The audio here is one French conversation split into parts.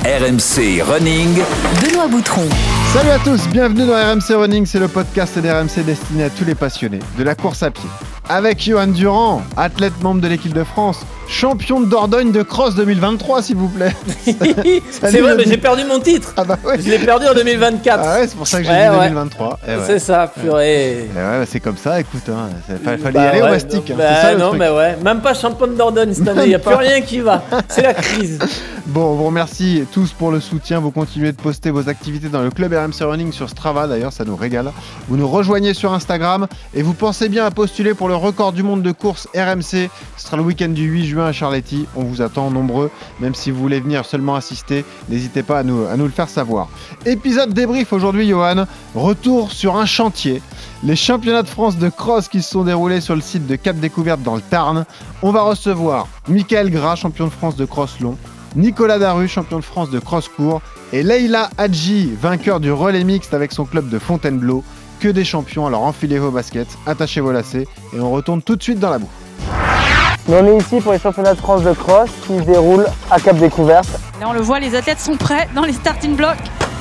RMC Running. Benoît Boutron. Salut à tous, bienvenue dans RMC Running, c'est le podcast d'RMC destiné à tous les passionnés de la course à pied. Avec Johan Durand, athlète membre de l'équipe de France, champion de Dordogne de cross 2023 s'il vous plaît. C'est vrai, mais j'ai perdu mon titre. Ah bah ouais. Je l'ai perdu en 2024. Ah ouais, c'est pour ça que j'ai dit 2023. Ouais. C'est ça, purée. Ouais, c'est comme ça, écoute, fallait y aller au mastic. C'est ça, le truc. Ouais, même pas champion de Dordogne cette année, il n'y a plus rien qui va. C'est la crise. Bon, on vous remercie tous pour le soutien. Vous continuez de poster vos activités dans le club RMC Running sur Strava, d'ailleurs, ça nous régale. Vous nous rejoignez sur Instagram et vous pensez bien à postuler pour le record du monde de course RMC. Ce sera le week-end du 8 juin à Charletti. On vous attend nombreux. Même si vous voulez venir seulement assister, n'hésitez pas à nous le faire savoir. Épisode débrief aujourd'hui, Johan. Retour sur un chantier. Les championnats de France de cross qui se sont déroulés sur le site de Cap Découverte dans le Tarn. On va recevoir Michael Gras, champion de France de cross long, Nicolas Daru, champion de France de cross court, et Leïla Hadji, vainqueur du relais mixte avec son club de Fontainebleau. Que des champions, alors enfilez vos baskets, attachez vos lacets et on retourne tout de suite dans la boue. On est ici pour les championnats de France de cross qui se déroulent à Cap Découverte. Là on le voit, les athlètes sont prêts dans les starting blocks.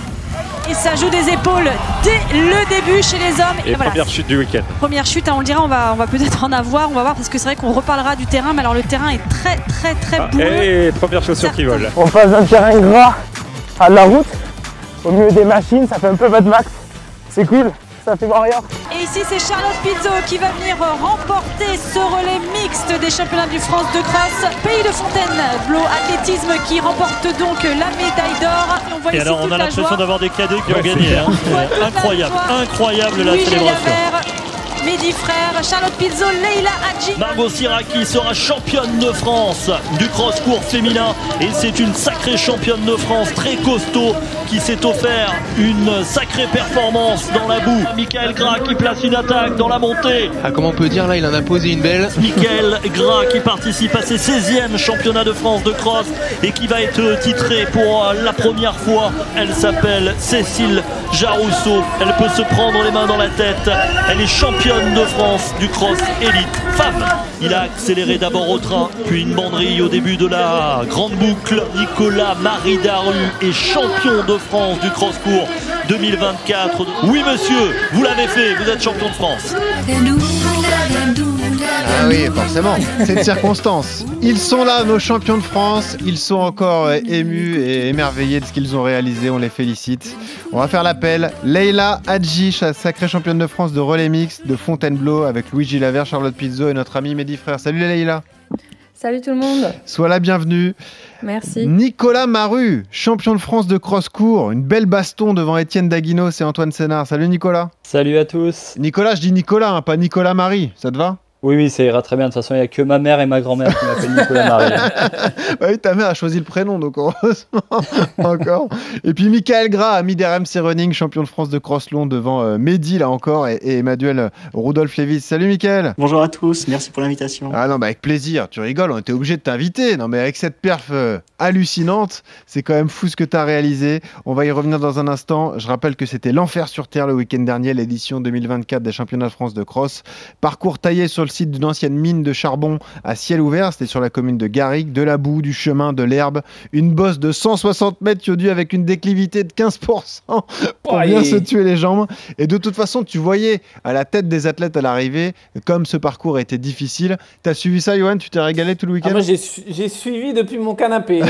Et ça joue des épaules dès le début chez les hommes. Et voilà. Première chute du week-end. Première chute, on le dira, on va peut-être en avoir, on va voir parce que c'est vrai qu'on reparlera du terrain, mais alors le terrain est très boueux. Et première chaussure qui vole. On passe d'un terrain gras à de la route, au milieu des machines, ça fait un peu Mad Max. C'est cool, ça fait warrior. Et ici c'est Charlotte Pizzo qui va venir remporter ce relais mixte des championnats du France de cross. Pays de Fontainebleau Athlétisme qui remporte donc la médaille d'or. Et alors on a l'impression d'avoir des cadets qui ont gagné. Incroyable la célébration. Mehdi Frère, Charlotte Pizzo, Leïla Hadji. Margot Siraki sera championne de France du cross court féminin et c'est une sacrée championne de France très costaud qui s'est offert une sacrée performance dans la boue. Michael Gras qui place une attaque dans la montée. Ah, comment on peut dire là, il en a posé une belle. Michael Gras qui participe à ses 16e championnats de France de cross et qui va être titrée pour la première fois. Elle s'appelle Cécile Jarousseau. Elle peut se prendre les mains dans la tête. Elle est championne de France du cross élite femme. Il a accéléré d'abord au train, puis une banderille au début de la grande boucle. Nicolas Marie Daru est champion de France du cross court 2024. Oui monsieur, vous l'avez fait, vous êtes champion de France. Ah oui, forcément, c'est une circonstance. Ils sont là, nos champions de France. Ils sont encore émus et émerveillés de ce qu'ils ont réalisé. On les félicite. On va faire l'appel. Leïla Hadji, sacrée championne de France de relais mixte de Fontainebleau avec Luigi Lavert, Charlotte Pizzo et notre ami Mehdi Frère. Salut Leïla. Salut tout le monde. Sois la bienvenue. Merci. Nicolas Maru, champion de France de cross court. Une belle baston devant Étienne Daguinos et Antoine Sénard. Salut Nicolas. Salut à tous. Nicolas, je dis Nicolas, pas Nicolas Marie. Ça te va ? Oui, ça ira très bien. De toute façon, il n'y a que ma mère et ma grand-mère qui m'appellent Nicolas Marie. Oui, ta mère a choisi le prénom, donc heureusement. Encore. Et puis Michael Gras, ami d'RMC Running, champion de France de cross long devant Mehdi, là encore, et Emmanuel Rudolph Lévis. Salut Michael. Bonjour à tous, merci pour l'invitation. Ah non, avec plaisir. Tu rigoles, on était obligé de t'inviter. Non, mais avec cette perf hallucinante, c'est quand même fou ce que tu as réalisé. On va y revenir dans un instant. Je rappelle que c'était l'enfer sur Terre le week-end dernier, l'édition 2024 des championnats de France de cross. Parcours taillé sur le site d'une ancienne mine de charbon à ciel ouvert, c'était sur la commune de Garrigue, de la boue, du chemin, de l'herbe, une bosse de 160 mètres Yodu avec une déclivité de 15% pour bien se tuer les jambes. Et de toute façon, tu voyais à la tête des athlètes à l'arrivée, comme ce parcours était difficile. T'as suivi ça, Johan? Tu t'es régalé tout le week-end? Moi, j'ai suivi depuis mon canapé.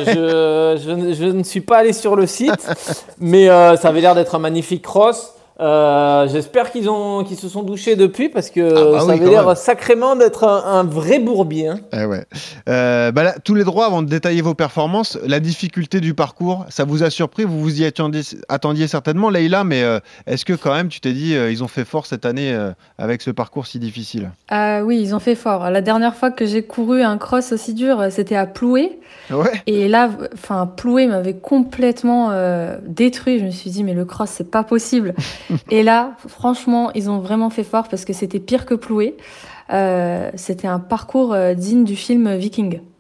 Je ne suis pas allé sur le site, mais ça avait l'air d'être un magnifique cross. J'espère qu'ils se sont douchés depuis parce que ça avait l'air sacrément d'être un vrai bourbier. Hein. Ouais. Là, tous les droits avant de détailler vos performances, la difficulté du parcours, ça vous a surpris? Vous vous y attendiez certainement, Leïla, mais est-ce que quand même tu t'es dit ils ont fait fort cette année avec ce parcours si difficile? Oui, ils ont fait fort. La dernière fois que j'ai couru un cross aussi dur, c'était à Ploué. Ouais. Et là, Ploué m'avait complètement détruit. Je me suis dit, mais le cross, c'est pas possible. Et là, franchement, ils ont vraiment fait fort parce que c'était pire que Ploué. C'était un parcours digne du film Viking.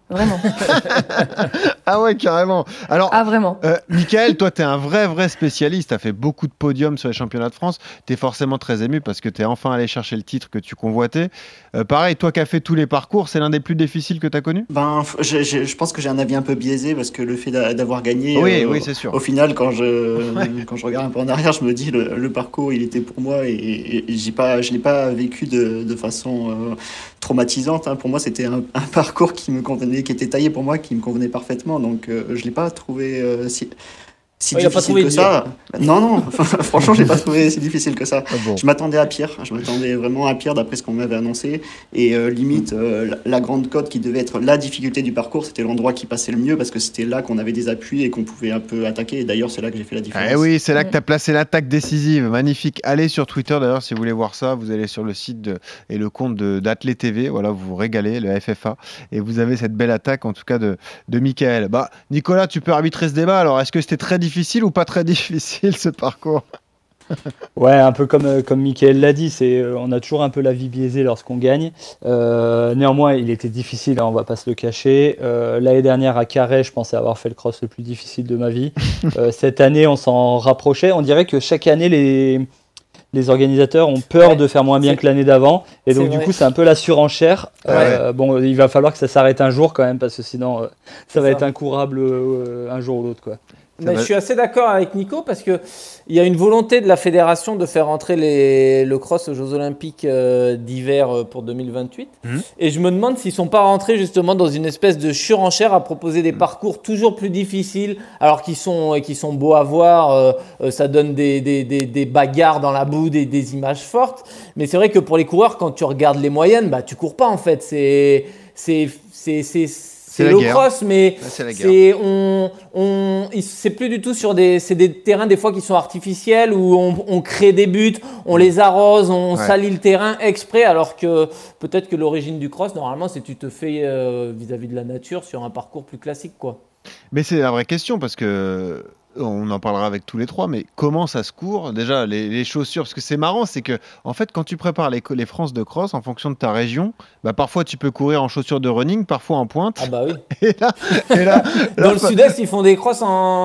Vraiment. Ah ouais, carrément. Alors, Vraiment. Mickaël, toi, tu es un vrai spécialiste. Tu as fait beaucoup de podiums sur les championnats de France. Tu es forcément très ému parce que tu es enfin allé chercher le titre que tu convoitais. Pareil, toi qui as fait tous les parcours, c'est l'un des plus difficiles que tu as connu ? Je pense que j'ai un avis un peu biaisé parce que le fait d'avoir gagné, oui, c'est sûr. Au final, quand je regarde un peu en arrière, je me dis le parcours, il était pour moi et je l'ai pas vécu de façon traumatisante. Pour moi, c'était un parcours qui me convenait, qui était taillé pour moi, qui me convenait parfaitement. Donc, je l'ai pas trouvé si difficile que ça. Non, franchement, je l'ai pas trouvé si difficile que ça. Je m'attendais à pire. Je m'attendais vraiment à pire d'après ce qu'on m'avait annoncé. Et limite, la grande côte qui devait être la difficulté du parcours, c'était l'endroit qui passait le mieux parce que c'était là qu'on avait des appuis et qu'on pouvait un peu attaquer. Et d'ailleurs, c'est là que j'ai fait la différence. Oui, c'est là que tu as placé l'attaque décisive. Magnifique. Allez sur Twitter d'ailleurs si vous voulez voir ça. Vous allez sur le site et le compte d'Athlé TV. Voilà, vous vous régalez, le FFA. Et vous avez cette belle attaque en tout cas de Mickaël. Nicolas, tu peux arbitrer ce débat. Alors, est-ce que c'était très difficile ou pas très difficile ce parcours ? Ouais, un peu comme Mickaël l'a dit, on a toujours un peu la vie biaisée lorsqu'on gagne. Néanmoins, il était difficile, on va pas se le cacher. L'année dernière à Carhaix, je pensais avoir fait le cross le plus difficile de ma vie. Cette année, on s'en rapprochait. On dirait que chaque année, les organisateurs ont peur de faire moins bien que l'année d'avant. Et donc, du coup, c'est un peu la surenchère. Il va falloir que ça s'arrête un jour quand même, parce que sinon, ça va être incourable un jour ou l'autre, quoi. Mais je suis assez d'accord avec Nico parce qu'il y a une volonté de la fédération de faire entrer le cross aux Jeux Olympiques d'hiver pour 2028. Et je me demande s'ils ne sont pas rentrés justement dans une espèce de surenchère à proposer des parcours toujours plus difficiles alors qu'ils sont beaux à voir. Ça donne des bagarres dans la boue, des images fortes. Mais c'est vrai que pour les coureurs, quand tu regardes les moyennes, tu ne cours pas en fait. C'est le cross, mais c'est plus du tout sur des terrains des fois qui sont artificiels où on crée des buts, on les arrose, on salit le terrain exprès, alors que peut-être que l'origine du cross, normalement, c'est tu te fais vis-à-vis de la nature sur un parcours plus classique, quoi. Mais c'est la vraie question parce que on en parlera avec tous les trois, mais comment ça se court ? Déjà, les chaussures, parce que c'est marrant, c'est que en fait, quand tu prépares les France de cross en fonction de ta région, parfois tu peux courir en chaussures de running, parfois en pointe. Ah bah oui. Et là dans le sud-est, ils font des crosses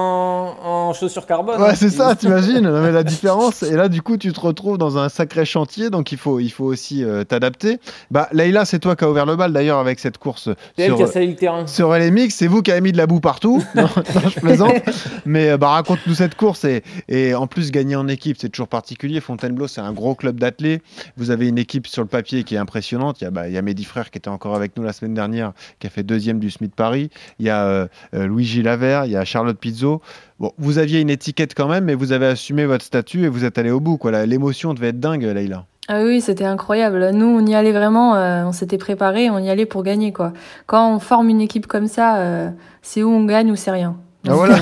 en chaussures carbone. Ouais, c'est ça, t'imagines. Mais la différence. Et là, du coup, tu te retrouves dans un sacré chantier, donc il faut aussi t'adapter. Leïla, c'est toi qui as ouvert le bal d'ailleurs avec cette course. C'est elle qui a sali le terrain. Sur les mix, c'est vous qui avez mis de la boue partout. Non, je plaisante. Mais raconte-nous cette course et en plus gagner en équipe, c'est toujours particulier. Fontainebleau, c'est un gros club d'athlètes. Vous avez une équipe sur le papier qui est impressionnante. Il y a Mehdi Frère qui était encore avec nous la semaine dernière, qui a fait 2e du SMIT Paris. Il y a Luigi Lavert, il y a Charlotte Pizzo. Bon, vous aviez une étiquette quand même, mais vous avez assumé votre statut et vous êtes allé au bout, quoi. L'émotion devait être dingue, Leïla. Ah oui, c'était incroyable. Nous, on y allait vraiment, on s'était préparés, on y allait pour gagner, quoi. Quand on forme une équipe comme ça, c'est où on gagne ou c'est rien. Donc, voilà,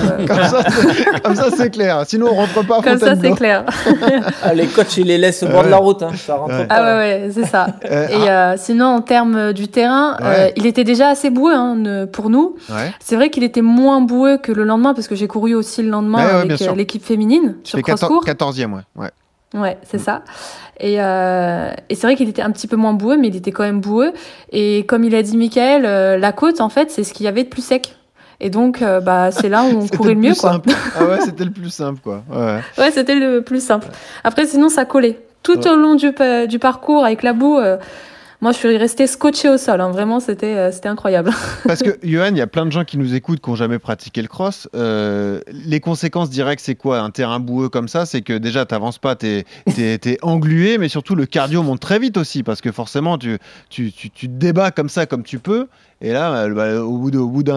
comme ça c'est clair. Sinon on rentre pas à Fontainebleau. Comme ça c'est clair. Les coachs ils les laissent au bord de la route, ça rentre pas. Ouais, c'est ça. Et sinon en termes du terrain, il était déjà assez boueux pour nous. Ouais. C'est vrai qu'il était moins boueux que le lendemain parce que j'ai couru aussi le lendemain avec l'équipe féminine sur cross-court. 14e, ouais. Ouais, c'est ça. Et c'est vrai qu'il était un petit peu moins boueux, mais il était quand même boueux. Et comme il a dit Mickaël, la côte en fait c'est ce qu'il y avait de plus sec. Et donc, c'est là où on courait le mieux, quoi. Ah ouais, c'était le plus simple, quoi. Ouais, c'était le plus simple. Après, sinon, ça collait. Tout au long du parcours, avec la boue, moi, je suis restée scotchée au sol. Vraiment, c'était incroyable. Parce que, Johan, il y a plein de gens qui nous écoutent qui n'ont jamais pratiqué le cross. Les conséquences directes, c'est quoi ? Un terrain boueux comme ça, c'est que déjà, tu n'avances pas, tu es englué, mais surtout, le cardio monte très vite aussi, parce que forcément, tu te débats comme ça, comme tu peux. Et là, au bout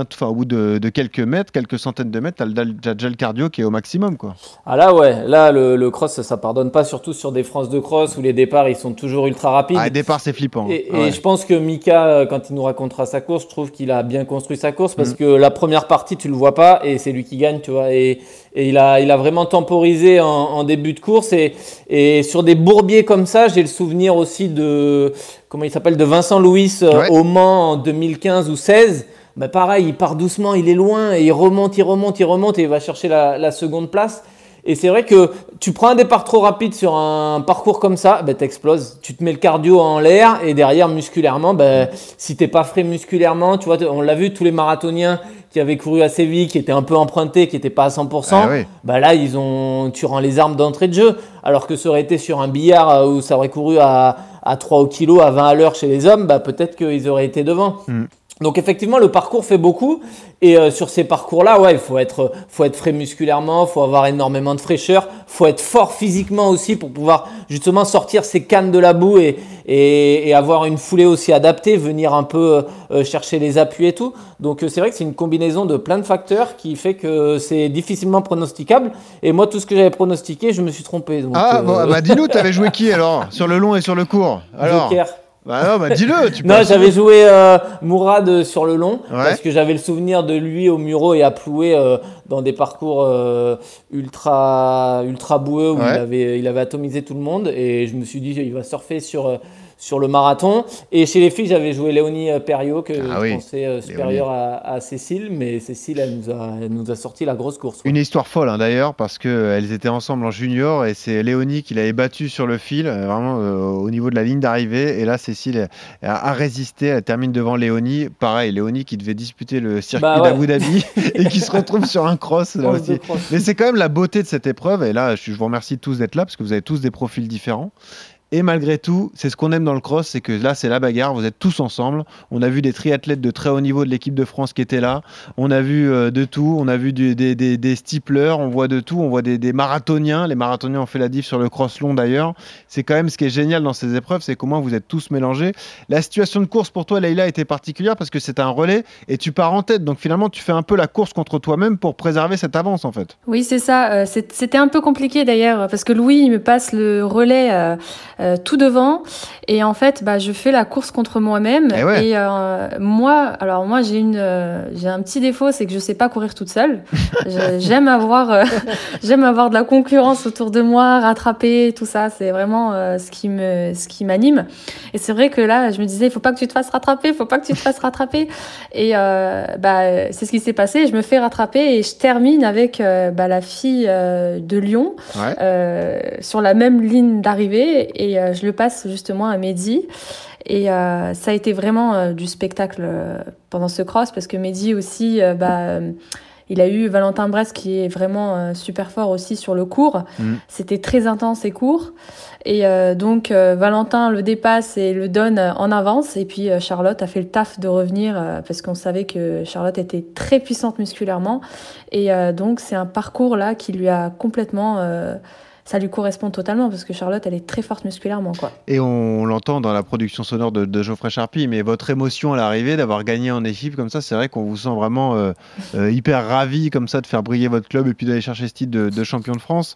de quelques mètres, quelques centaines de mètres, t'as déjà le cardio qui est au maximum, quoi. Ah là, ouais. Là, le cross, ça pardonne pas, surtout sur des France de cross où les départs, ils sont toujours ultra rapides. Ah, les départs, c'est flippant. Et je pense que Mika, quand il nous racontera sa course, je trouve qu'il a bien construit sa course parce que la première partie, tu le vois pas et c'est lui qui gagne, tu vois. Et il a vraiment temporisé en début de course et sur des bourbiers comme ça, j'ai le souvenir aussi de Vincent Louis au Mans en 2015 ou 16. Pareil, il part doucement, il est loin et il remonte et il va chercher la seconde place. Et c'est vrai que tu prends un départ trop rapide sur un parcours comme ça, t'exploses. Tu te mets le cardio en l'air et derrière, musculairement, si t'es pas frais musculairement, tu vois, on l'a vu, tous les marathoniens qui avaient couru à Séville, qui étaient un peu empruntés, qui n'étaient pas à 100%, là, tu rends les armes d'entrée de jeu. Alors que ça aurait été sur un billard où ça aurait couru à 3 au kilo, à 20 à l'heure chez les hommes, peut-être qu'ils auraient été devant. Donc effectivement, le parcours fait beaucoup et sur ces parcours-là, il faut être frais musculairement, faut avoir énormément de fraîcheur, faut être fort physiquement aussi pour pouvoir justement sortir ses cannes de la boue et avoir une foulée aussi adaptée, venir un peu chercher les appuis et tout. Donc c'est vrai que c'est une combinaison de plein de facteurs qui fait que c'est difficilement pronosticable. Et moi, tout ce que j'avais pronostiqué, je me suis trompé. Donc, dis-nous, t'avais joué qui alors sur le long et sur le court alors Joker. Dis-le. Non, j'avais joué Mourad sur le long parce que j'avais le souvenir de lui au Muro et à Ploué dans des parcours ultra boueux où il avait atomisé tout le monde et je me suis dit il va surfer sur le marathon. Et chez les filles, j'avais joué Léonie Perriot que je pensais supérieure à Cécile, mais Cécile, elle nous a sorti la grosse course. Une histoire folle d'ailleurs, parce qu'elles étaient ensemble en junior et c'est Léonie qui l'avait battue sur le fil, vraiment au niveau de la ligne d'arrivée. Et là, Cécile a résisté, elle termine devant Léonie. Pareil, Léonie qui devait disputer le circuit d'Abu Dhabi et qui se retrouve sur un cross. Là aussi. Mais c'est quand même la beauté de cette épreuve. Et là, je vous remercie tous d'être là, parce que vous avez tous des profils différents. Et malgré tout, c'est ce qu'on aime dans le cross, c'est que là, c'est la bagarre, vous êtes tous ensemble. On a vu des triathlètes de très haut niveau de l'équipe de France qui étaient là. On a vu de tout, on a vu des steeplers, on voit de tout, on voit des marathoniens. Les marathoniens ont fait la diff sur le cross long d'ailleurs. C'est quand même ce qui est génial dans ces épreuves, c'est qu'au moins vous êtes tous mélangés. La situation de course pour toi, Leïla, était particulière parce que c'est un relais et tu pars en tête. Donc finalement, tu fais un peu la course contre toi-même pour préserver cette avance en fait. Oui, c'est ça. C'était un peu compliqué d'ailleurs parce que Louis, il me passe le relais tout devant et en fait je fais la course contre moi-même et moi j'ai un petit défaut, c'est que je sais pas courir toute seule. J'aime avoir de la concurrence autour de moi, rattraper tout ça, c'est vraiment ce qui m'anime. Et c'est vrai que là je me disais il faut pas que tu te fasses rattraper et c'est ce qui s'est passé, je me fais rattraper et je termine avec la fille de Lyon sur la même ligne d'arrivée et je le passe justement à Mehdi et ça a été vraiment du spectacle pendant ce cross parce que Mehdi aussi il a eu Valentin Bresse qui est vraiment super fort aussi sur le court. C'était très intense et court et donc Valentin le dépasse et le donne en avance et puis Charlotte a fait le taf de revenir parce qu'on savait que Charlotte était très puissante musculairement et donc c'est un parcours là qui lui a complètement ça lui correspond totalement parce que Charlotte, elle est très forte musculairement, quoi. Et on l'entend dans la production sonore de Geoffrey Charpie, mais votre émotion à l'arrivée d'avoir gagné en équipe comme ça, c'est vrai qu'on vous sent vraiment hyper ravi comme ça de faire briller votre club et puis d'aller chercher ce titre de champion de France.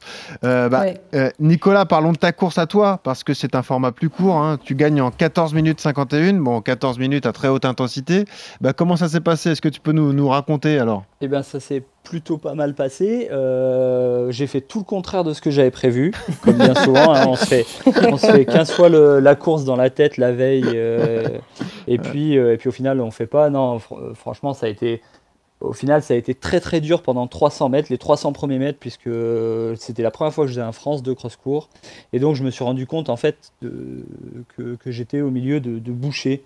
Nicolas, parlons de ta course à toi parce que c'est un format plus court. Hein. Tu gagnes en 14 minutes 51, 14 minutes à très haute intensité. Comment ça s'est passé ? Est-ce que tu peux nous raconter alors ? Eh bien, ça s'est plutôt pas mal passé. J'ai fait tout le contraire de ce que j'avais prévu, comme bien souvent. On se fait 15 fois la course dans la tête la veille, et puis au final, on fait pas. Non, franchement, ça a été très très dur pendant 300 mètres, les 300 premiers mètres, puisque c'était la première fois que je faisais un France 2 cross court, et donc je me suis rendu compte en fait que j'étais au milieu de bouchers.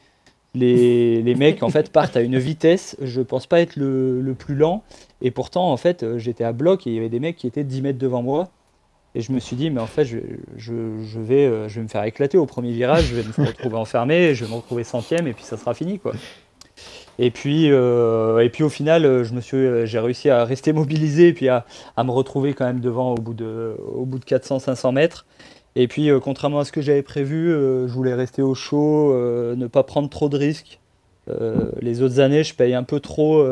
Les mecs en fait partent à une vitesse, je pense pas être le plus lent, et pourtant en fait j'étais à bloc et il y avait des mecs qui étaient 10 mètres devant moi et je me suis dit mais en fait je vais me faire éclater au premier virage, je vais me retrouver enfermé, je vais me retrouver 100e et puis ça sera fini quoi. Et puis au final j'ai réussi à rester mobilisé et puis à me retrouver quand même devant au bout de 400-500 mètres. Et puis, contrairement à ce que j'avais prévu, je voulais rester au chaud, ne pas prendre trop de risques. Les autres années, je paye un peu trop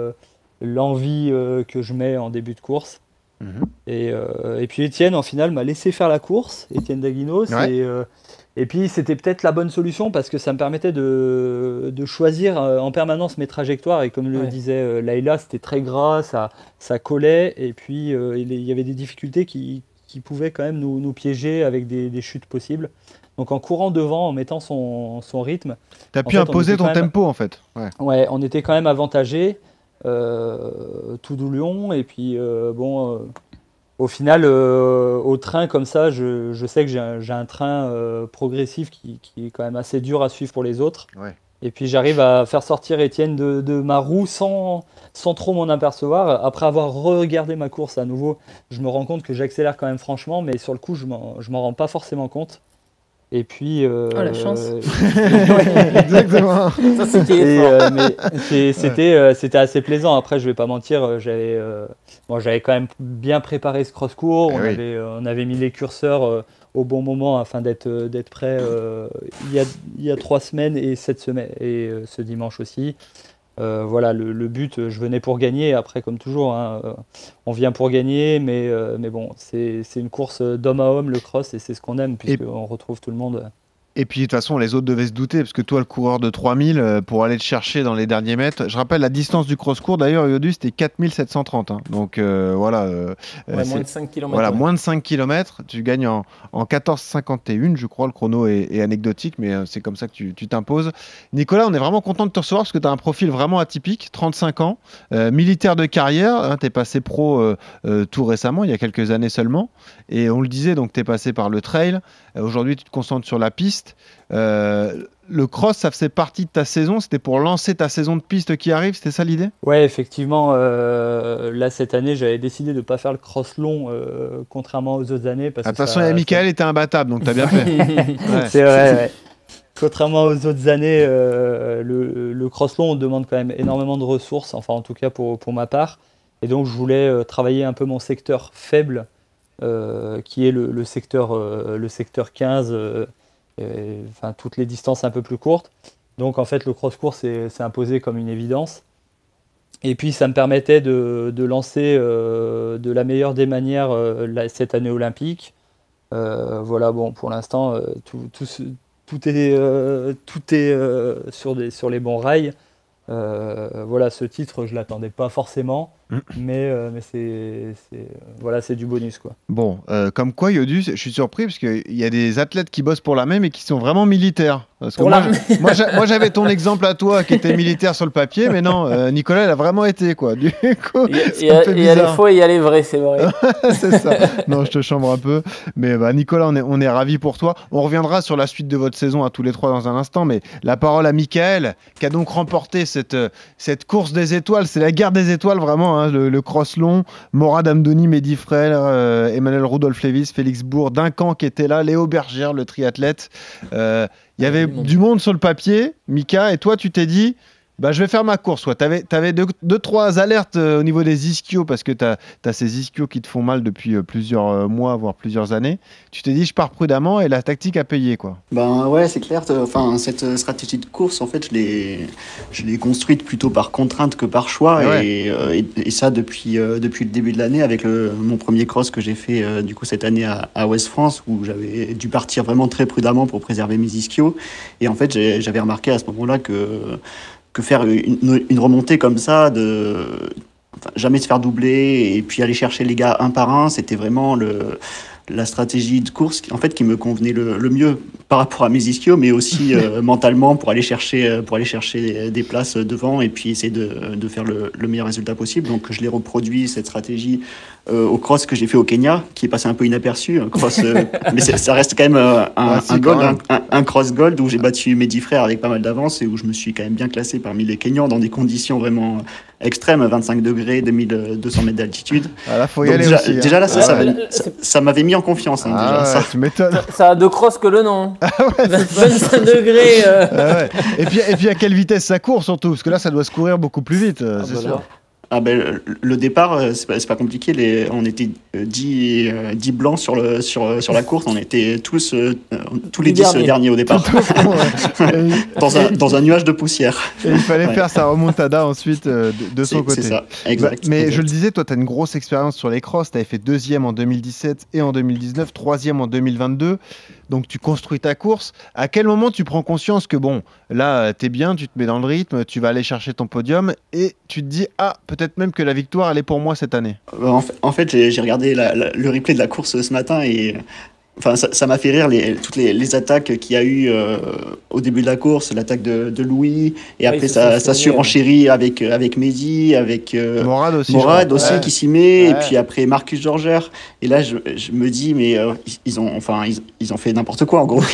l'envie que je mets en début de course. Et puis Étienne, en finale, m'a laissé faire la course, Étienne Daguinos. Et puis, c'était peut-être la bonne solution parce que ça me permettait de choisir en permanence mes trajectoires. Et comme le disait Leïla, c'était très gras, ça collait. Et puis, il y avait des difficultés qui pouvait quand même nous piéger avec des chutes possibles. Donc en courant devant, en mettant son rythme... Tu as pu imposer ton tempo en fait. Ouais, on était quand même avantagé, tout du Lyon. Et puis au final, au train comme ça, je sais que j'ai un train progressif qui est quand même assez dur à suivre pour les autres. Ouais. Et puis j'arrive à faire sortir Étienne de ma roue sans trop m'en apercevoir. Après avoir regardé ma course à nouveau, je me rends compte que j'accélère quand même franchement, mais sur le coup, je m'en rends pas forcément compte. Et puis. Oh la chance. Exactement. Ça, c'était mais c'était assez plaisant. Après, je vais pas mentir, j'avais quand même bien préparé ce cross-court. On avait mis les curseurs au bon moment afin d'être prêt il y a 3 semaines et cette semaine et ce dimanche aussi. Voilà, le but, je venais pour gagner. Après, comme toujours, hein, on vient pour gagner, mais bon, c'est une course d'homme à homme, le cross, et c'est ce qu'on aime, puisqu'on retrouve tout le monde. Et puis de toute façon, les autres devaient se douter, parce que toi, le coureur de 3000, pour aller te chercher dans les derniers mètres, je rappelle la distance du cross-court, d'ailleurs, Yodu, c'était 4730. Hein. Donc voilà. Moins de 5 km. Voilà, moins de 5 km. Tu gagnes en 14,51, je crois. Le chrono est anecdotique, mais c'est comme ça que tu t'imposes. Nicolas, on est vraiment content de te recevoir, parce que tu as un profil vraiment atypique, 35 ans, militaire de carrière. Hein, tu es passé pro tout récemment, il y a quelques années seulement. Et on le disait, donc tu es passé par le trail. Aujourd'hui, tu te concentres sur la piste. Le cross, ça faisait partie de ta saison. C'était pour lancer ta saison de piste qui arrive. C'était ça l'idée ? Ouais, effectivement. Là, cette année, j'avais décidé de ne pas faire le cross long, contrairement aux autres années. Attention, Michael était imbattable, donc tu as bien fait. Ouais. C'est vrai, ouais. Contrairement aux autres années, le cross long, on demande quand même énormément de ressources, enfin en tout cas pour ma part. Et donc, je voulais travailler un peu mon secteur faible, qui est le secteur 15, enfin toutes les distances un peu plus courtes. Donc en fait le cross-court s'est imposé comme une évidence. Et puis ça me permettait de lancer de la meilleure des manières cette année olympique. Voilà, bon, pour l'instant tout est sur les bons rails. Voilà, ce titre je l'attendais pas forcément, mais c'est du bonus, quoi. Bon, comme quoi, Yodu, je suis surpris parce qu'il y a des athlètes qui bossent pour l'armée mais qui sont vraiment militaires. Parce que moi, j'avais ton exemple à toi qui était militaire sur le papier, mais non, Nicolas, il a vraiment été, quoi. Du coup, il y a les faux et il y a les vrais, c'est vrai. C'est ça. Non, je te chambre un peu. Mais Nicolas, on est ravis pour toi. On reviendra sur la suite de votre saison à tous les trois dans un instant, mais la parole à Michael, qui a donc remporté cette course des étoiles. C'est la guerre des étoiles, vraiment, hein, le cross long. Morad Amdouni, Mehdi Frel, Emmanuel Rudolph Lévis, Félix Bourg, Duncan qui était là, Léo Bergère, le triathlète. Il y avait du monde sur le papier, Mika, et toi, tu t'es dit, je vais faire ma course. Tu avais 2-3 alertes au niveau des ischios, parce que tu as ces ischios qui te font mal depuis plusieurs mois, voire plusieurs années. Tu t'es dit, je pars prudemment, et la tactique a payé, quoi. Ouais, c'est clair. Cette stratégie de course, en fait, je l'ai construite plutôt par contrainte que par choix. Et ça, depuis le début de l'année, avec mon premier cross que j'ai fait du coup cette année à Ouest France, où j'avais dû partir vraiment très prudemment pour préserver mes ischios. Et en fait, j'avais remarqué à ce moment-là que faire une remontée comme ça, jamais se faire doubler et puis aller chercher les gars un par un, c'était vraiment la stratégie de course qui me convenait le mieux par rapport à mes ischios, mais aussi mentalement pour aller chercher des places devant et puis essayer de faire le meilleur résultat possible. Donc je l'ai reproduit, cette stratégie, au cross que j'ai fait au Kenya, qui est passé un peu inaperçu, un cross, mais ça reste quand même un cross gold où j'ai battu Mehdi Frère avec pas mal d'avance et où je me suis quand même bien classé parmi les Kenyans dans des conditions vraiment extrêmes, 25 degrés, 2200 mètres d'altitude. Là, faut y aller aussi, déjà là, ça m'avait mis en confiance. Tu m'étonnes. Ça a de cross que le nom. 25 degrés. Et puis à quelle vitesse ça court surtout, parce que là ça doit se courir beaucoup plus vite, c'est sûr. Le départ, c'est pas compliqué. On était 10 blancs sur la course. On était tous les 10 derniers au départ. dans un nuage de poussière. Et il fallait faire sa remontada ensuite de son côté. C'est ça, exact. Mais je le disais, toi, tu as une grosse expérience sur les crosses. Tu avais fait 2e en 2017 et en 2019, 3e en 2022. Donc tu construis ta course. À quel moment tu prends conscience que là, tu es bien, tu te mets dans le rythme, tu vas aller chercher ton podium et tu te dis, peut-être même que la victoire, elle est pour moi cette année. En fait, j'ai regardé le replay de la course ce matin Enfin, ça m'a fait rire toutes les attaques qu'il y a eu au début de la course, l'attaque de Louis, et après ça surenchérit avec Mehdi, avec Morad aussi qui s'y met, et puis après Marcus Georger. Et là, je me dis, mais ils ont fait n'importe quoi. En gros,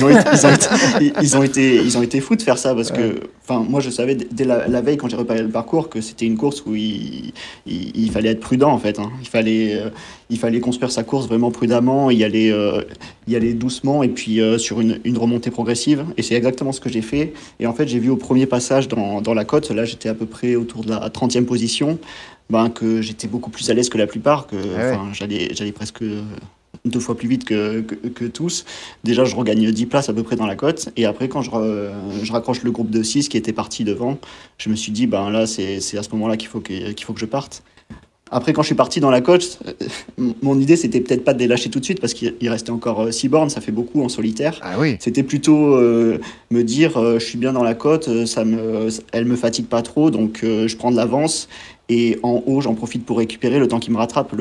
ils ont été fous de faire ça parce que, enfin, moi je savais dès la veille quand j'ai repéré le parcours que c'était une course où il fallait être prudent en fait. Hein. Il fallait construire sa course vraiment prudemment, y aller doucement et puis sur une remontée progressive. Et c'est exactement ce que j'ai fait. Et en fait, j'ai vu au premier passage dans la côte, là j'étais à peu près autour de la 30e position, que j'étais beaucoup plus à l'aise que la plupart, j'allais presque 2 fois plus vite que tous. Déjà, je regagne 10 places à peu près dans la côte. Et après, quand je raccroche le groupe de 6 qui était parti devant, je me suis dit, là, c'est à ce moment-là qu'il faut que je parte. Après, quand je suis parti dans la côte, mon idée, c'était peut-être pas de les lâcher tout de suite parce qu'il restait encore 6 bornes, ça fait beaucoup en solitaire. Ah oui. C'était plutôt me dire, je suis bien dans la côte, elle me fatigue pas trop, donc je prends de l'avance. Et en haut, j'en profite pour récupérer le temps qu'ils me rattrapent.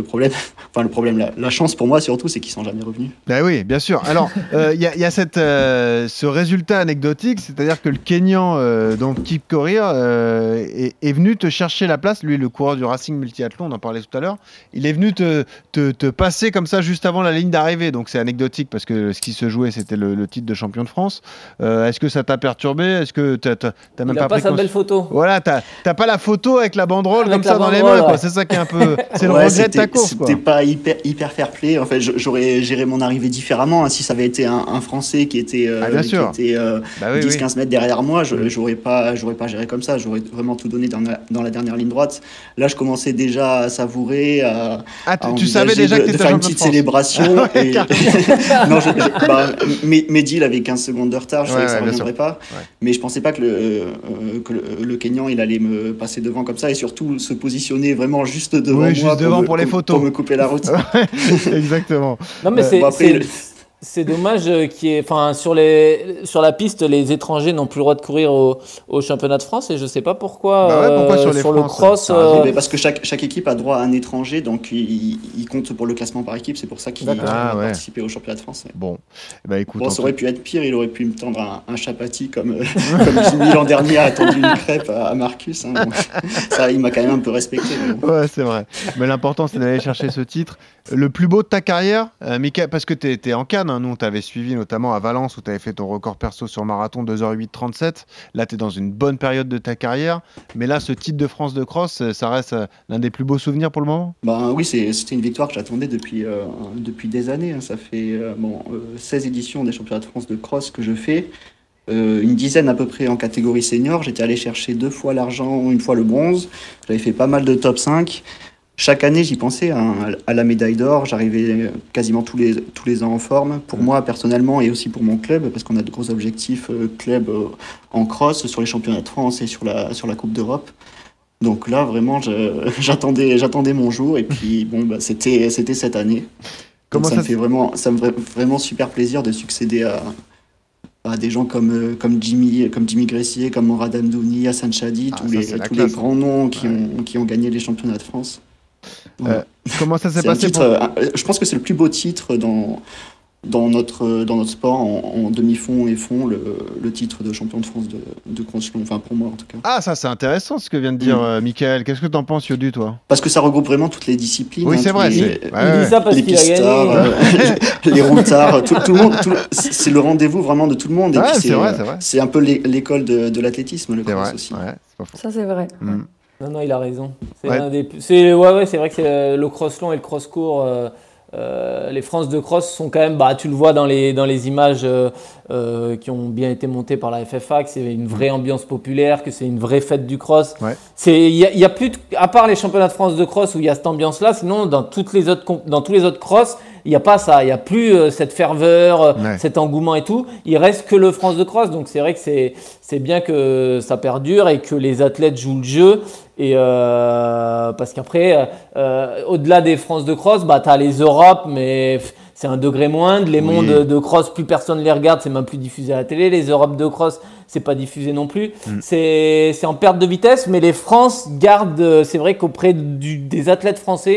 La chance pour moi surtout, c'est qu'ils sont jamais revenus. Ben oui, bien sûr. Alors, il y a ce résultat anecdotique, c'est-à-dire que le Kenyan, donc Kip Korir, est venu te chercher la place. Lui, le coureur du Racing Multiathlon, on en parlait tout à l'heure. Il est venu te passer comme ça juste avant la ligne d'arrivée. Donc c'est anecdotique parce que ce qui se jouait, c'était le titre de champion de France. Est-ce que ça t'a perturbé ? Est-ce que t'as même pas pris sa belle photo. Voilà, t'as pas la photo avec la banderole comme ça dans les mains, quoi. C'est ça qui est un peu, c'est le regret de ta course, quoi. C'était pas hyper fair play. En fait, j'aurais géré mon arrivée différemment. Hein. Si ça avait été un Français qui était 10-15 mètres derrière moi, j'aurais pas géré comme ça. J'aurais vraiment tout donné dans la dernière ligne droite. Là, je commençais déjà à savourer, tu savais déjà que de faire une petite célébration. Non, Mehdi, il avait 15 secondes de retard. Je savais que ça ne reviendrait pas. Ouais. Mais je pensais pas que le Kenyan, il allait me passer devant comme ça, et surtout se positionner vraiment juste devant moi pour les photos, pour me couper la route. Exactement. Non mais c'est dommage sur la piste, les étrangers n'ont plus le droit de courir au championnat de France, et je sais pas pourquoi, sur le cross. Parce que chaque équipe a droit à un étranger, donc il compte pour le classement par équipe, c'est pour ça qu'il a participé au championnat de France. Bon, écoute, ça aurait pu être pire, il aurait pu me tendre un chapati comme Jimmy l'an dernier a tendu une crêpe à Marcus. Hein, donc, ça, il m'a quand même un peu respecté. Ouais, c'est vrai. Mais l'important, c'est d'aller chercher ce titre. Le plus beau de ta carrière, Mickaël, parce que t'es en Cannes. Nous, on t'avait suivi notamment à Valence où tu avais fait ton record perso sur marathon 2h08-37. Là, tu es dans une bonne période de ta carrière. Mais là, ce titre de France de cross, ça reste l'un des plus beaux souvenirs pour le moment ? Oui, c'était une victoire que j'attendais depuis des années. Ça fait 16 éditions des championnats de France de cross que je fais. Une dizaine à peu près en catégorie senior. J'étais allé chercher 2 fois l'argent, 1 fois le bronze. J'avais fait pas mal de top 5. Chaque année, j'y pensais à la médaille d'or. J'arrivais quasiment tous les ans en forme. Pour moi, personnellement, et aussi pour mon club, parce qu'on a de gros objectifs club en cross, sur les championnats de France et sur la Coupe d'Europe. Donc là, vraiment, j'attendais mon jour. Et puis, c'était cette année. Donc ça me fait vraiment super plaisir de succéder à des gens comme Jimmy Gressier, comme Morad Amdouni, Hassan Chadi, tous les grands noms qui ont gagné les championnats de France. Comment ça s'est passé Je pense que c'est le plus beau titre dans notre sport, en demi-fond et fond, le titre de champion de France de cross long, enfin pour moi en tout cas. Ah, ça c'est intéressant ce que vient de dire Mickaël. Qu'est-ce que t'en penses, Yodu, toi ? Parce que ça regroupe vraiment toutes les disciplines. Oui, c'est vrai. Il dit ça parce qu'il a gagné. Les routards, tout le monde, c'est le rendez-vous vraiment de tout le monde. Et puis c'est vrai. C'est un peu l'école de l'athlétisme, le cross aussi. Ouais, c'est pas faux. Ça c'est vrai. Non, il a raison. C'est vrai que c'est le cross long et le cross court. Les France de cross sont quand même, tu le vois dans les images qui ont bien été montées par la FFA, que c'est une vraie ambiance populaire, que c'est une vraie fête du cross. Il y a plus à part les championnats de France de cross où il y a cette ambiance-là, sinon dans tous les autres cross, il n'y a pas ça, il n'y a plus cette ferveur, cet engouement et tout. Il reste que le France de cross, donc c'est vrai que c'est bien que ça perdure et que les athlètes jouent le jeu. Et parce qu'après, au-delà des France de cross, tu as les Europes, mais c'est un degré moindre. Les mondes de cross, plus personne ne les regarde, c'est même plus diffusé à la télé. Les Europes de cross, c'est pas diffusé non plus. C'est en perte de vitesse, mais les France gardent, c'est vrai qu'auprès des athlètes français,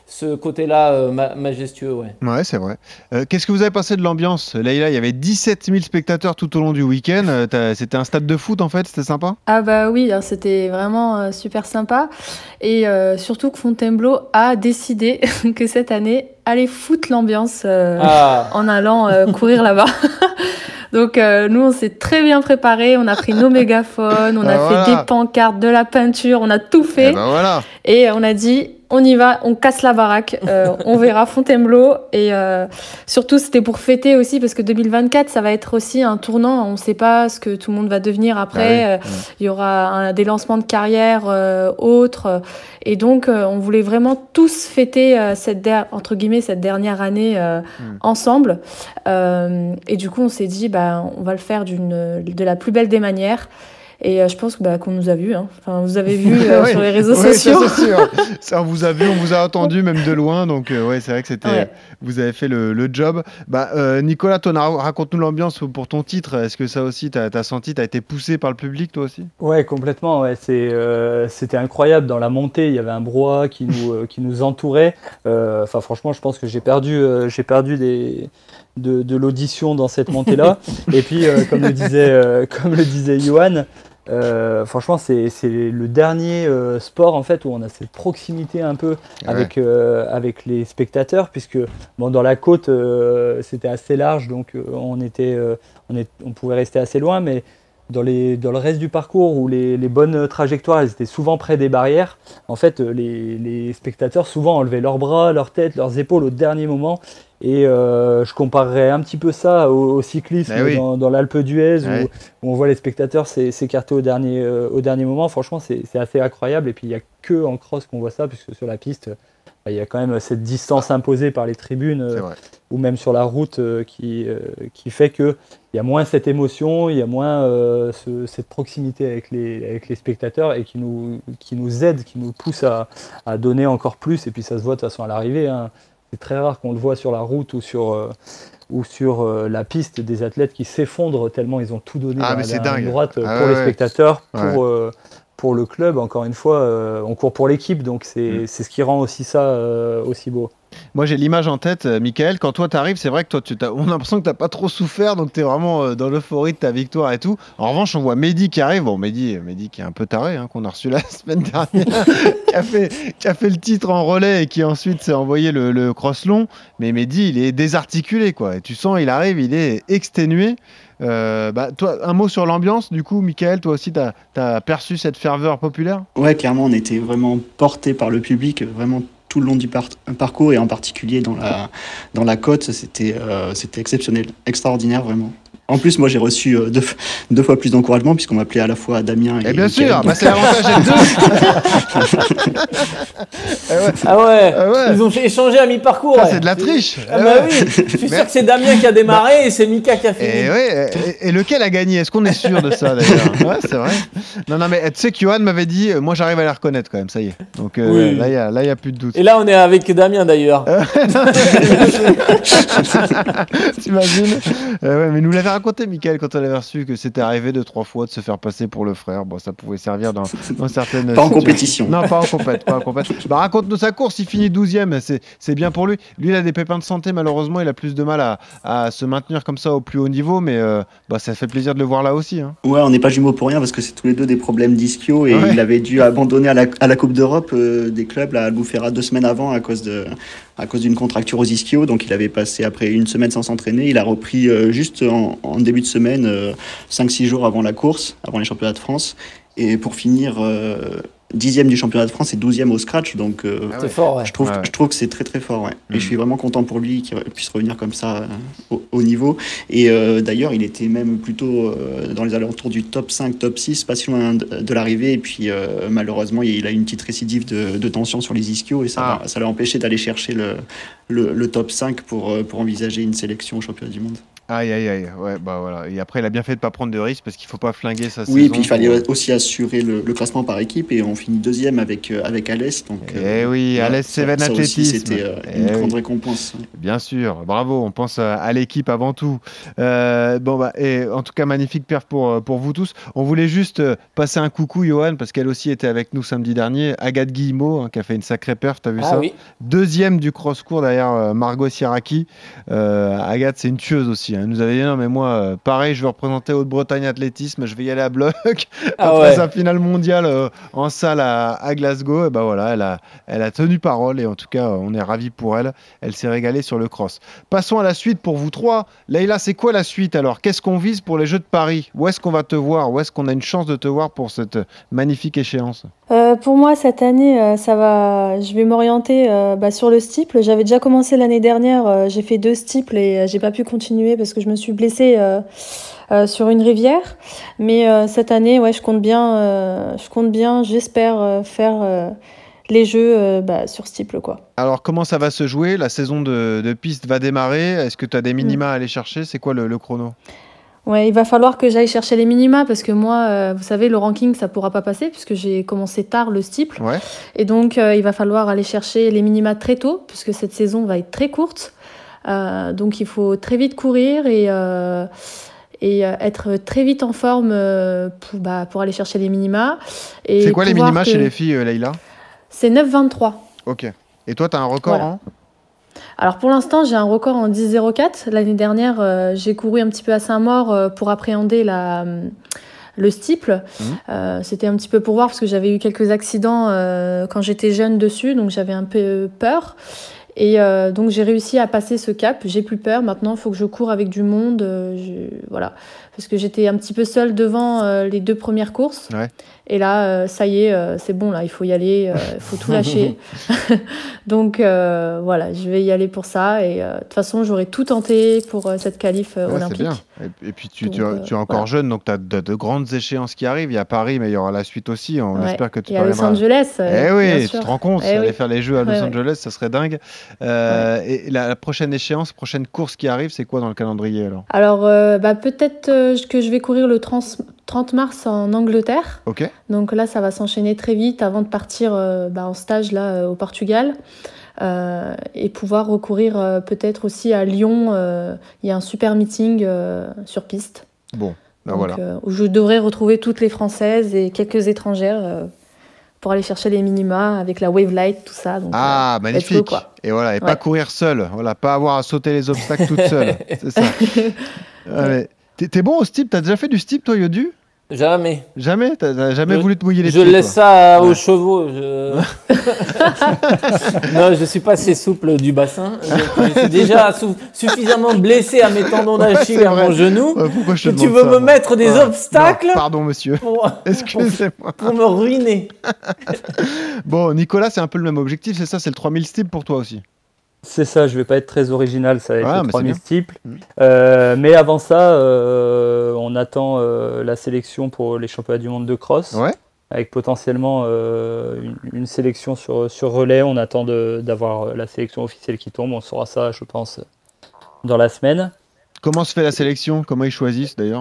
ce côté-là majestueux. Ouais, c'est vrai. Qu'est-ce que vous avez pensé de l'ambiance, Leïla? Il y avait 17 000 spectateurs tout au long du week-end. C'était un stade de foot en fait, c'était sympa? Ah bah oui, hein, c'était vraiment super sympa. Et surtout que Fontainebleau a décidé que cette année, allait foutre l'ambiance en allant courir là-bas. Donc nous, on s'est très bien préparés, on a pris nos mégaphones, on a fait des pancartes, de la peinture, on a tout fait. Et on a dit, on y va, on casse la baraque, on verra Fontainebleau. Et surtout, c'était pour fêter aussi, parce que 2024, ça va être aussi un tournant. On ne sait pas ce que tout le monde va devenir après. Il y aura des lancements de carrière autres. Et donc, on voulait vraiment tous fêter cette dernière année ensemble. Et du coup, on s'est dit, on va le faire de la plus belle des manières. Et je pense qu'on nous a vus. Hein. Enfin, vous avez vu sur les réseaux sociaux. Ça, c'est sûr. Ça, on vous a vu, on vous a entendu même de loin. Donc, c'est vrai que vous avez fait le job. Nicolas, toi, raconte-nous l'ambiance pour ton titre. Est-ce que ça aussi, t'as senti, t'as été poussé par le public, toi aussi? Ouais, complètement. Ouais. C'était incroyable. Dans la montée, il y avait un brouhaha qui nous entourait. Franchement, je pense que j'ai perdu de l'audition dans cette montée-là. Et puis, comme le disait Johan, franchement, c'est le dernier sport en fait où on a cette proximité un peu avec les spectateurs, puisque dans la côte c'était assez large, donc on pouvait rester assez loin, mais dans le reste du parcours où les bonnes trajectoires elles étaient souvent près des barrières, en fait les spectateurs souvent enlevaient leurs bras, leur tête, leurs épaules au dernier moment. Et je comparerais un petit peu ça au cyclisme dans l'Alpe d'Huez où on voit les spectateurs s'écarter au dernier moment. Franchement, c'est assez incroyable. Et puis il n'y a que en cross qu'on voit ça, puisque sur la piste, il y a quand même cette distance imposée par les tribunes ou même sur la route qui fait qu'il y a moins cette émotion, il y a moins cette proximité avec les spectateurs et qui nous aide, qui nous pousse à donner encore plus. Et puis ça se voit de toute façon à l'arrivée. Hein. C'est très rare qu'on le voit sur la route ou sur la piste, des athlètes qui s'effondrent tellement ils ont tout donné dans la droite pour les spectateurs, pour le club. Encore une fois, on court pour l'équipe, donc c'est ce qui rend aussi ça aussi beau. Moi, j'ai l'image en tête, Mickaël, quand toi t'arrives, c'est vrai que toi, on a l'impression que t'as pas trop souffert, donc t'es vraiment dans l'euphorie de ta victoire et tout. En revanche, on voit Mehdi qui arrive. Bon, Mehdi qui est un peu taré, qu'on a reçu la semaine dernière, qui a fait le titre en relais et qui ensuite s'est envoyé le cross long. Mais Mehdi, il est désarticulé, quoi. Et tu sens, il arrive, il est exténué. Toi, un mot sur l'ambiance, du coup, Mickaël, toi aussi, t'as perçu cette ferveur populaire? Ouais, clairement, on était vraiment porté par le public, vraiment tout le long du parcours et en particulier dans la côte, c'était exceptionnel, extraordinaire vraiment. En plus, moi, j'ai reçu deux fois plus d'encouragement puisqu'on m'appelait à la fois Damien et bien sûr, donc... c'est l'avantage d'être deux. Ils ont échangé à mi-parcours. Ça, c'est de la triche. Oui. Je suis sûr que c'est Damien qui a démarré et c'est Mika qui a fini. Et lequel a gagné? Est-ce qu'on est sûr de ça d'ailleurs? Ouais, c'est vrai. Non, mais tu sais que Johan m'avait dit, moi j'arrive à les reconnaître quand même, ça y est. Donc là, il y a plus de doute. Et là, on est avec Damien d'ailleurs. T'imagines? Mais nous l'avait raconté, Mickaël, quand on avait reçu que c'était arrivé 2-3 fois de se faire passer pour le frère. Bon, ça pouvait servir dans certaines pas en compétition. Non, pas en compétition. Raconte-nous sa course, il finit 12e, c'est bien pour lui. Lui, il a des pépins de santé, malheureusement, il a plus de mal à se maintenir comme ça au plus haut niveau, mais ça fait plaisir de le voir là aussi. Hein. Ouais, on n'est pas jumeaux pour rien, parce que c'est tous les deux des problèmes d'ischio, et il avait dû abandonner à la Coupe d'Europe des clubs à Albufeira 2 semaines avant à cause d'une contracture aux ischios. Donc il avait passé après une semaine sans s'entraîner, il a repris juste en début de semaine, 5-6 jours avant la course, avant les championnats de France, et pour finir 10e du championnat de France et 12e au scratch, donc c'est fort, je trouve que c'est très très fort, et je suis vraiment content pour lui qu'il puisse revenir comme ça au niveau, et d'ailleurs il était même plutôt dans les alentours du top 5, top 6, pas si loin de l'arrivée, et puis malheureusement il a une petite récidive de tension sur les ischios, et ça l'a empêché d'aller chercher le top 5 pour envisager une sélection au championnat du monde. Aïe, aïe, aïe. Ouais, bah voilà. Et après, il a bien fait de pas prendre de risques parce qu'il faut pas flinguer sa saison. Oui, et puis il fallait aussi assurer le classement par équipe et on finit deuxième avec Alès. Donc, oui, voilà, Alès Seven ça aussi, Athlétisme. c'était une grande récompense. Bien sûr, bravo, on pense à l'équipe avant tout. Et en tout cas, magnifique perf pour vous tous. On voulait juste passer un coucou, Johan, parce qu'elle aussi était avec nous samedi dernier. Agathe Guillemot, qui a fait une sacrée perf, t'as vu ça? Oui. Deuxième du cross-court derrière Margot Siraki. Agathe, c'est une tueuse aussi. Elle nous avait dit, non, mais moi, pareil, je veux représenter Haute-Bretagne Athlétisme, je vais y aller à bloc. Après sa finale mondiale en salle à Glasgow, et ben voilà, elle a tenu parole, et en tout cas, on est ravis pour elle. Elle s'est régalée sur le cross. Passons à la suite pour vous trois. Leïla, c'est quoi la suite alors? Qu'est-ce qu'on vise pour les Jeux de Paris? Où est-ce qu'on va te voir? Où est-ce qu'on a une chance de te voir pour cette magnifique échéance? Pour moi, cette année, je vais m'orienter sur le steeple. J'avais déjà commencé l'année dernière, j'ai fait 2 steeples et j'ai pas pu continuer parce que je me suis blessée sur une rivière. Mais cette année, je compte bien, j'espère faire les Jeux sur steeple, quoi. Alors, comment ça va se jouer? La saison de piste va démarrer. Est-ce que tu as des minima à aller chercher? C'est quoi le chrono? Ouais, il va falloir que j'aille chercher les minima parce que moi, vous savez, le ranking, ça pourra pas passer puisque j'ai commencé tard le steeple. Ouais. Et donc, il va falloir aller chercher les minima très tôt puisque cette saison va être très courte. Donc, il faut très vite courir et être très vite en forme pour aller chercher les minima. Et c'est quoi les minima chez les filles, Leïla? C'est 9,23. Ok. Et toi, tu as un record, voilà. hein? Alors pour l'instant, j'ai un record en 10,04. L'année dernière, j'ai couru un petit peu à Saint-Maur pour appréhender le steeple. C'était un petit peu pour voir parce que j'avais eu quelques accidents quand j'étais jeune dessus, donc j'avais un peu peur. Et donc j'ai réussi à passer ce cap, j'ai plus peur. Maintenant, il faut que je cours avec du monde. Voilà. Parce que j'étais un petit peu seule devant les 2 premières courses. Ouais. Et là, ça y est, c'est bon, là, il faut y aller, il faut tout lâcher. Donc voilà, je vais y aller pour ça. Et de toute façon, j'aurai tout tenté pour cette qualif olympique. C'est bien. Et puis tu es encore jeune, donc tu as de grandes échéances qui arrivent. Il y a Paris, mais il y aura la suite aussi. On espère que tu parviendras. Et à Los Angeles. Oui, tu te rends compte, aller faire les Jeux à Los Angeles, ça serait dingue. Et la prochaine échéance, prochaine course qui arrive, c'est quoi dans le calendrier alors? Alors, peut-être que je vais courir le 30 mars en Angleterre. Ok. Donc là, ça va s'enchaîner très vite avant de partir en stage là, au Portugal. Et pouvoir recourir peut-être aussi à Lyon. Il y a un super meeting sur piste. Bon, donc, voilà. Où je devrais retrouver toutes les Françaises et quelques étrangères pour aller chercher les minima avec la wave light, tout ça. Donc, magnifique. Quoi. Et voilà, et pas courir seule. Voilà, pas avoir à sauter les obstacles toute seule. C'est ça. Allez. T'es bon au steep? T'as déjà fait du steep, toi, Yodu? Jamais. Jamais? T'as jamais voulu te mouiller les pieds? Je laisse ça aux chevaux. Non, je suis pas assez souple du bassin. Je suis déjà suffisamment blessé à mes tendons d'Achille et à mon genou. Pourquoi je te tu veux me mettre des obstacles? Non, pardon, monsieur. Excusez-moi. Pour me ruiner. Bon, Nicolas, c'est un peu le même objectif, c'est ça? C'est le 3000 steep pour toi aussi? C'est ça, je vais pas être très original, ça va être le 3000 steeple. Mmh. Mais avant ça, on attend la sélection pour les championnats du monde de cross, avec potentiellement une sélection sur relais. On attend d'avoir la sélection officielle qui tombe, on saura ça, je pense, dans la semaine. Comment se fait la sélection? Comment ils choisissent d'ailleurs?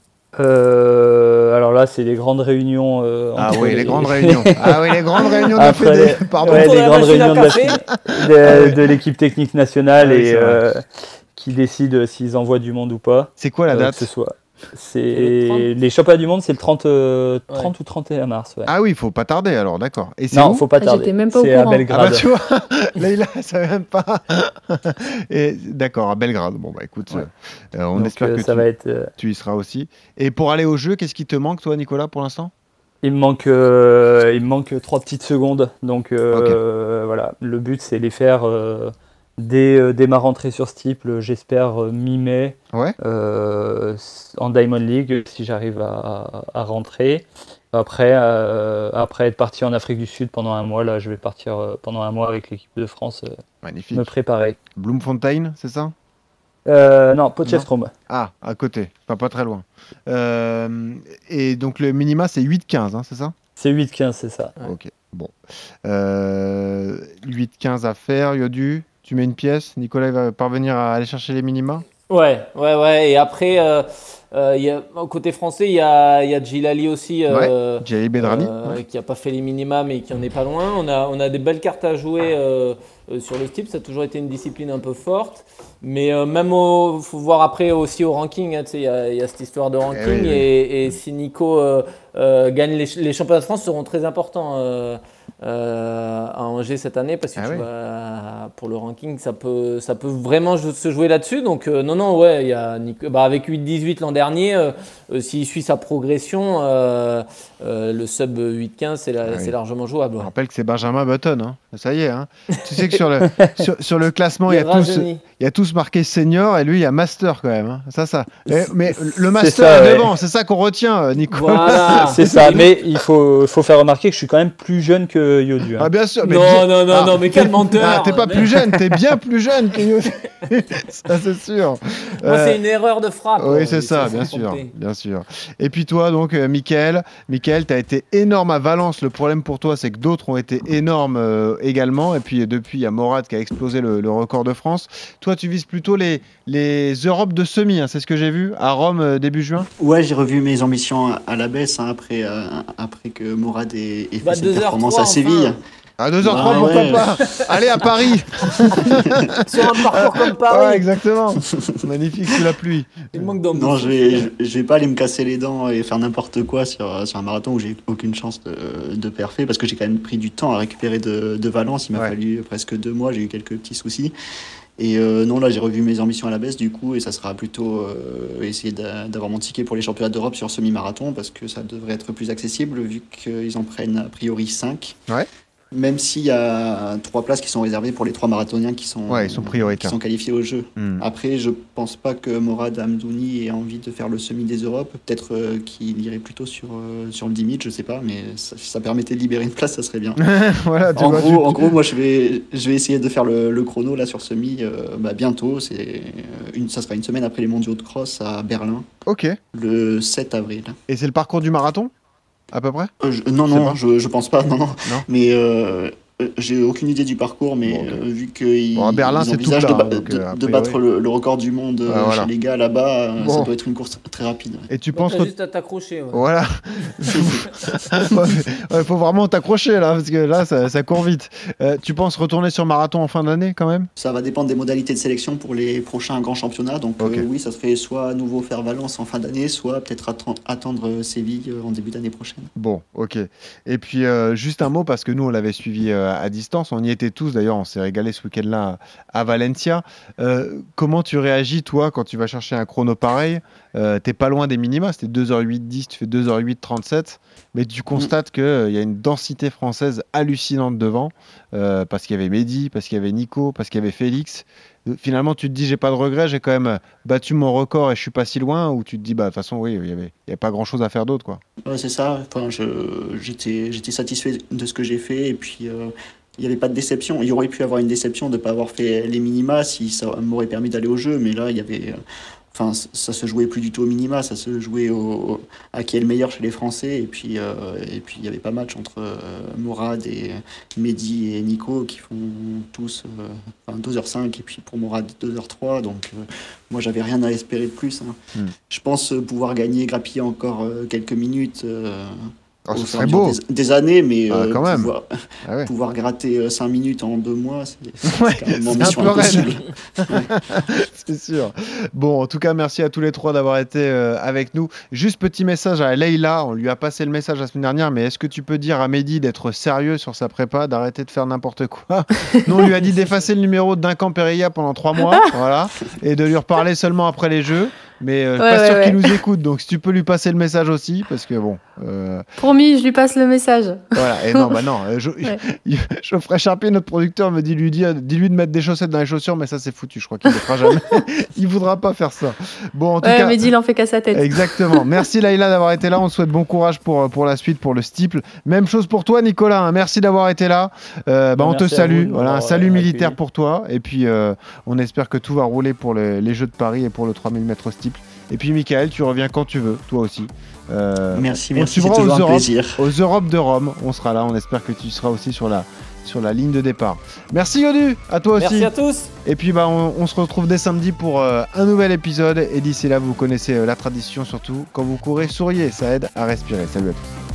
Alors là, c'est les grandes réunions. Les grandes réunions. Les grandes réunions de la Fédé. Pardon. Les grandes réunions de l'équipe technique nationale qui décident s'ils envoient du monde ou pas. C'est quoi la date? Les championnats du monde, c'est le 30 ou 31 mars. Ouais. Ah oui, il faut pas tarder alors, d'accord. Et c'est non, faut pas tarder. J'étais même pas au courant. C'est à Belgrade. Tu vois, Leïla, elle savait même pas. D'accord, à Belgrade. Bon bah écoute, on espère que tu y seras aussi. Et pour aller au jeu, qu'est-ce qui te manque, toi, Nicolas, pour l'instant? Il me manque 3 petites secondes. Donc voilà, le but c'est les faire dès ma rentrée sur steeple, j'espère mi-mai, en Diamond League, si j'arrive à rentrer. Après être parti en Afrique du Sud pendant un mois, là je vais partir pendant un mois avec l'équipe de France, me préparer. Bloemfontein, c'est ça? Non, Potchefstroom. Ah, à côté, pas très loin. Et donc le minima c'est 8-15, hein, c'est ça? C'est 8-15, c'est ça. Ok, bon. 8-15 à faire, Yodu. Tu mets une pièce, Nicolas va parvenir à aller chercher les minima? Ouais. Et après, côté français, il y a Djilali aussi, Djilali Bedrani, qui n'a pas fait les minima, mais qui en est pas loin. On a des belles cartes à jouer sur le steeple. Ça a toujours été une discipline un peu forte. Mais même faut voir après aussi au ranking. Hein, il y a cette histoire de ranking. Et si Nico gagne les championnats de France, seront très importants à Angers cette année, parce que pour le ranking, ça peut vraiment se jouer là-dessus. Donc il y a Nico, avec 8-18 l'an dernier, s'il suit sa progression, le sub 8-15 c'est largement jouable. Je rappelle que c'est Benjamin Button, hein. Ça y est. Hein. Tu sais que sur le classement, il y a tous marqué senior et lui il y a master quand même. Hein. Ça. Mais le master est devant, c'est ça qu'on retient, Nico. Voilà. C'est ça. Mais il faut faire remarquer que je suis quand même plus jeune que Yodu. Hein. Ah bien sûr. Non, mais quel menteur. T'es pas plus jeune, t'es bien plus jeune que Yodu. Ça c'est sûr. C'est une erreur de frappe. Oui, c'est ça, bien sûr. Et puis toi donc, Mickaël, t'as été énorme à Valence. Le problème pour toi, c'est que d'autres ont été énormes également. Et puis depuis, il y a Morad qui a explosé le record de France. Toi, tu vises plutôt les Europes de semi, hein, c'est ce que j'ai vu à Rome début juin. Ouais, j'ai revu mes ambitions à la baisse après que Morad ait fait cette performance à Séville. À 2h03, pourquoi pas. Allez à Paris. Sur un parcours comme Paris. Ouais, exactement. Magnifique sous la pluie. Il manque d'ambition. Non, je vais pas aller me casser les dents et faire n'importe quoi sur un marathon où j'ai aucune chance de perfer, parce que j'ai quand même pris du temps à récupérer de Valence. Il m'a fallu presque 2 mois, j'ai eu quelques petits soucis. Et là j'ai revu mes ambitions à la baisse du coup, et ça sera plutôt essayer d'avoir mon ticket pour les championnats d'Europe sur semi-marathon, parce que ça devrait être plus accessible vu qu'ils en prennent a priori 5. Ouais. Même s'il y a 3 places qui sont réservées pour les 3 marathoniens qui sont qualifiés au jeu. Après, je pense pas que Morad Hamdouni ait envie de faire le semi des Europes. Peut-être qu'il irait plutôt sur le 10 000, je sais pas, mais ça permettait de libérer une place, ça serait bien. Voilà, en gros, moi je vais essayer de faire le chrono là sur semi bientôt. Ça sera une semaine après les mondiaux de cross à Berlin. Ok. Le 7 avril. Et c'est le parcours du marathon ? À peu près ? Non, je pense pas, non. Mais j'ai aucune idée du parcours, mais vu qu'ils envisagent de battre le record du monde chez les gars là-bas, ça doit être une course très rapide. Et tu penses juste à t'accrocher. Ouais. Voilà. Faut vraiment t'accrocher là, parce que là, ça court vite. Tu penses retourner sur marathon en fin d'année quand même ? Ça va dépendre des modalités de sélection pour les prochains grands championnats. Donc oui, ça serait soit à nouveau faire Valence en fin d'année, soit peut-être attendre Séville en début d'année prochaine. Bon, ok. Et puis juste un mot, parce que nous on l'avait suivi à distance, on y était tous d'ailleurs, on s'est régalé ce week-end-là à Valencia. Comment tu réagis toi quand tu vas chercher un chrono pareil ? T'es pas loin des minima, c'était 2h08-10, tu fais 2h08-37, mais tu constates qu'il y a une densité française hallucinante devant, parce qu'il y avait Mehdi, parce qu'il y avait Nico, parce qu'il y avait Félix. Finalement, tu te dis, j'ai pas de regrets, j'ai quand même battu mon record et je suis pas si loin, ou tu te dis, de toute façon, oui, il y avait pas grand-chose à faire d'autre, quoi. Ouais, c'est ça. Enfin, j'étais satisfait de ce que j'ai fait, et puis il n'y avait pas de déception. Il y aurait pu avoir une déception de ne pas avoir fait les minima si ça m'aurait permis d'aller au jeu, mais là, il y avait... Enfin, ça se jouait plus du tout au minima, ça se jouait à qui est le meilleur chez les Français. Et puis il n'y avait pas match entre Morad et Mehdi et Nico qui font tous 2h05 et puis pour Morad 2h03. Donc moi, j'avais rien à espérer de plus. Hein. Je pense pouvoir grappiller encore quelques minutes. Ce serait beau. Des années, mais quand même. Pouvoir gratter 5 minutes en 2 mois, c'est carrément mission impossible. C'est sûr. Bon, en tout cas, merci à tous les 3 d'avoir été avec nous. Juste petit message à Leïla, on lui a passé le message la semaine dernière, mais est-ce que tu peux dire à Mehdi d'être sérieux sur sa prépa, d'arrêter de faire n'importe quoi ? Nous, on lui a dit d'effacer le numéro d'un camp Périlla pendant 3 mois, voilà, et de lui reparler seulement après les Jeux. Mais pas sûr qu'il nous écoute, donc si tu peux lui passer le message aussi, parce que bon. Promis, je lui passe le message. Voilà, et non, Geoffrey Charpie, notre producteur, me dit dis-lui de mettre des chaussettes dans les chaussures, mais ça c'est foutu, je crois qu'il ne le fera jamais. Il voudra pas faire ça. Bon, en tout cas. Mais il en fait qu'à sa tête. Exactement. Merci Laïla d'avoir été là. On te souhaite bon courage pour la suite, pour le steeple. Même chose pour toi, Nicolas. Hein. Merci d'avoir été là. On te salue. Voilà, un salut militaire pour toi. Et puis, on espère que tout va rouler pour les Jeux de Paris et pour le 3000 mètres steeple. Et puis Michael, tu reviens quand tu veux, toi aussi. Merci, on c'est suivra toujours un plaisir. Aux Europes de Rome, on sera là, on espère que tu seras aussi sur la ligne de départ. Merci Yodu, à toi aussi. Merci à tous. Et puis on se retrouve dès samedi pour un nouvel épisode. Et d'ici là, vous connaissez la tradition surtout. Quand vous courez, souriez, ça aide à respirer. Salut à tous.